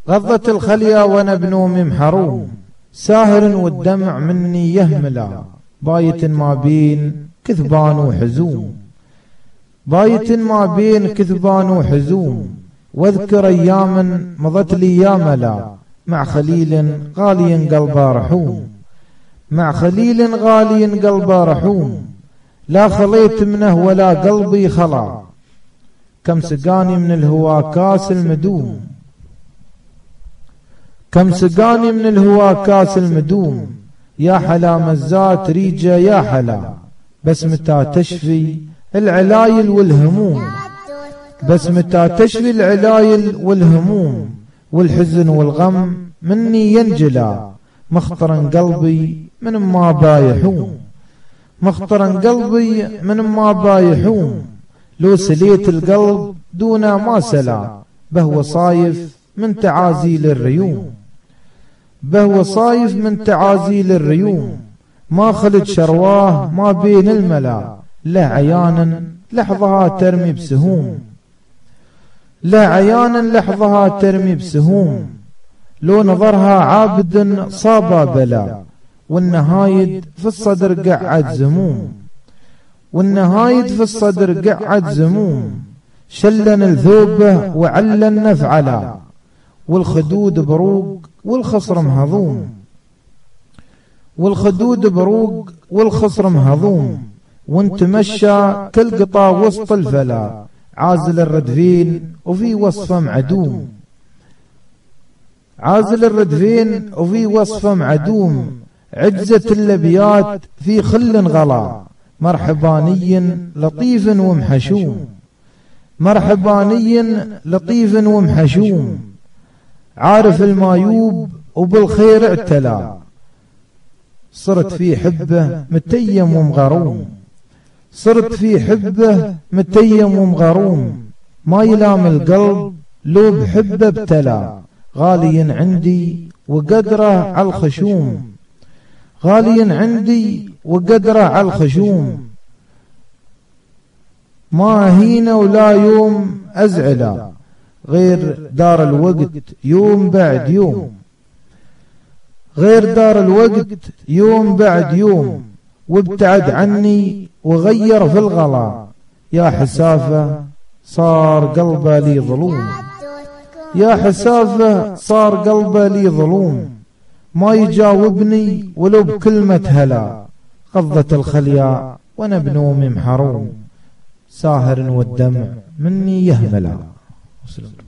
غضت الخليا وانا بنومي محروم، ساهر والدمع مني يهملا، بايت ما بين كثبان وحزوم، بايت ما بين كثبان وحزوم، واذكر اياما مضت لي يا ملا، مع خليل غالي قلبه رحوم، مع خليل غالي قلبه رحوم، لا خليت منه ولا قلبي خلا، كم سقاني من الهوى كاس المدوم، كم سقاني من الهوى كاس المدوم، يا حلا مزات ريجة يا حلا، بس متى تشفي العلايل والهموم، بس متى تشفي العلايل والهموم، والحزن والغم مني ينجلى، مخطرا قلبي من ما بايحوم، مخطرا قلبي من ما بايحوم، لو سليت القلب دون ما سلا، بهو صايف من تعازيل الريوم، بهو صايف من تعازيل الريوم، ما خلت شرواه ما بين الملا، لا عيانا لحظها ترمي بسهوم، لا عيانا لحظها ترمي بسهوم، لو نظرها عابد صابا بلا، والنهايد في الصدر قعد زموم، والنهايد في الصدر قعد زموم، شلن الذوبه وعلن نفعلا، والخدود بروق والخصر مهضوم، والخدود بروق والخصر مهضوم، وانت مشى كل قطا وسط الفلا، عازل الردفين وفي وصفه معدوم، عازل الردفين وفي وصفه معدوم، عجزة الابيات في خل غلا، مرحباني لطيف ومحشوم، مرحباني لطيف ومحشوم، عارف المايوب وبالخير اعتلى، صرت في حبه متيم ومغروم، صرت في حبه متيم ومغروم، ما يلام القلب لو بحبه ابتلى، غالي عندي وقدره على الخشوم، غالي عندي وقدره على الخشوم، ما هينا ولا يوم أزعلا، غير دار الوقت يوم بعد يوم، غير دار الوقت يوم بعد يوم، وابتعد عني وغير في الغلا، يا حسافة صار قلبه لي ظلوم، يا حسافة صار قلبه لي ظلوم، ما يجاوبني ولو بكلمة هلا، غضت الخليا وانا بنومي محروم، ساهر والدمع مني يهملا.